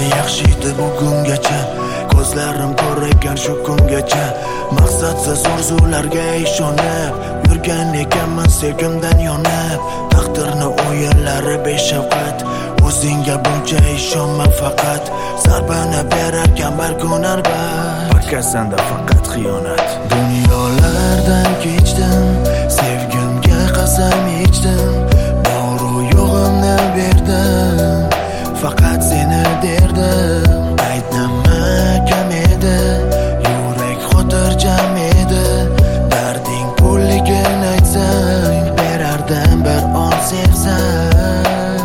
Meni yaxshi edi bugungacha, ko'zlarim ko'rgan shu kungacha. Maqsadsiz orzularga ishonib yurgan ekanman sevgimdan yonib. Taqdirni o'yinlari beshafqat, o'zingga buncha ishonma faqat. Zarbani berarkan bir kun albat, faqat senda faqat xiyonat. Dunyolardan kechdim, sevgimga qasam ichdim, boru yo'g'imni berdim, faqat seni derdim. Aytnama kam edi, yurak xotirjam edi, darding pulligini aytsang berardim bir on sevsang.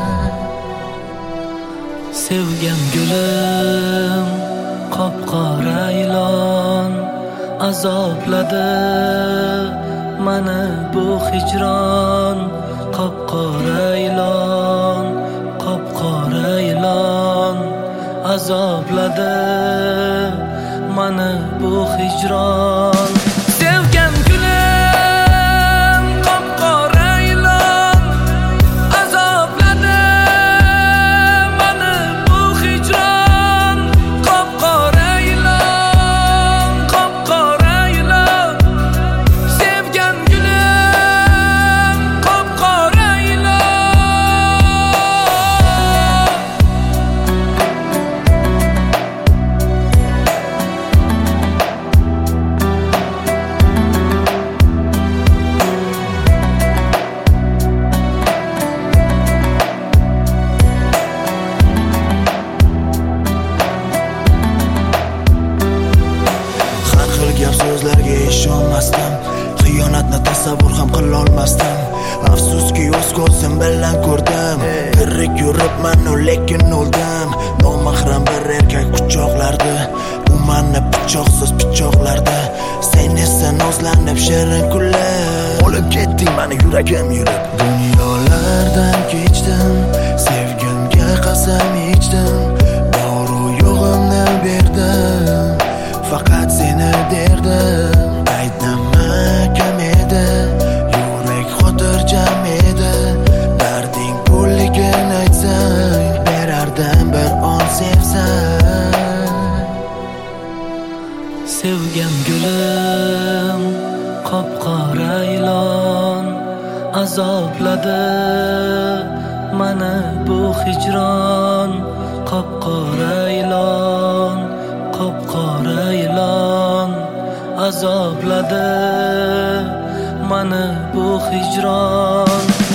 Sevgan gulim qop-qora ilon, azobladi mani bu hijron. Qop-qora ilon, qop-qora ilon, azobladi mani bu hijron. Sevgan gulim qop-qora ilon, azobladi mani bu hijron. Qop-qora ilon, qop-qora ilon, sevgan gulim qop-qora ilon. Gap so'zlarga ishonmasdim, xiyonatni tasavvur ham qilolmasdim. Afsuski o'z ko'zim bilan ko'rdim, tirik yuribman lekin o'ldim. Nomahram bir erkak quchoqlardi, u meni pichoqsiz pichoqlardi. Sen esa nozlanib shirin kulib olib ketding mani yuragim yurib. Dunyolardan kechdim, sevgimga qasam ichdim, boru yo'g'imni berdim, faqat seni derdim. Aytnama kam edi, yurak xotirjam edi, darding pulligini aytsang berardim bir on sevsang. Sevgan gulim qop-qora ilon, azobladi mani bu hijron. Qop-qora ilon, qop-qora ilon, azobladi mani bu hijron.